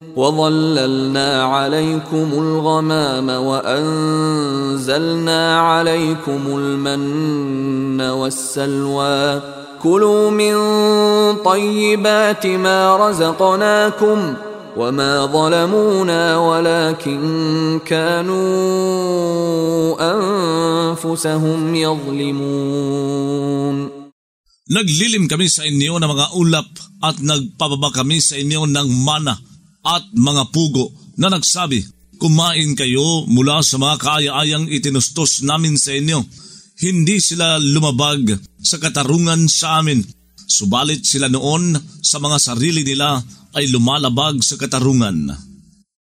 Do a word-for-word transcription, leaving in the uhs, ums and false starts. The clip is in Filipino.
وَظَلَّلْنَا عَلَيْكُمُ الْغَمَامَ وَأَنزَلْنَا عَلَيْكُمُ الْمَنَّ وَالسَّلْوَىٰ كُلُوا مِن طَيِّبَاتِ مَا رَزَقْنَاكُمْ وَمَا ظَلَمُونَا وَلَكِن كَانُوا أَنفُسَهُمْ يَظْلِمُونَ. Naglilim kami sa inyo ng mga ulap at nagpababa kami sa inyo ng mana at mga pugo na nagsabi, kumain kayo mula sa mga kaaya-ayang itinustos namin sa inyo. Hindi sila lumabag sa katarungan sa amin, subalit sila noon sa mga sarili nila ay lumalabag sa katarungan.